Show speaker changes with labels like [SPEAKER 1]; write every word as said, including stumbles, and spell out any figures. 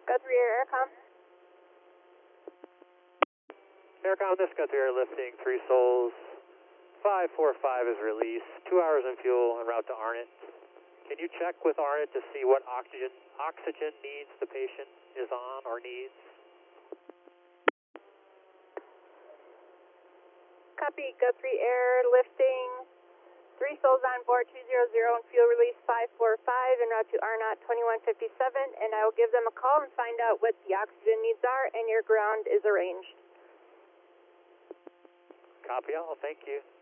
[SPEAKER 1] Guthrie Air Aircom.
[SPEAKER 2] Aircom, this Guthrie Air lifting, three souls. five four five is released, two hours in fuel en route to Arnott. Can you check with Arnott to see what oxygen oxygen needs the patient is on or needs?
[SPEAKER 1] Copy, Guthrie Air lifting, three souls on board, two zero zero and fuel release five four five en route to Arnott twenty-one fifty-seven, and I will give them a call and find out what the oxygen needs are, and your ground is arranged.
[SPEAKER 2] Copy all, thank you.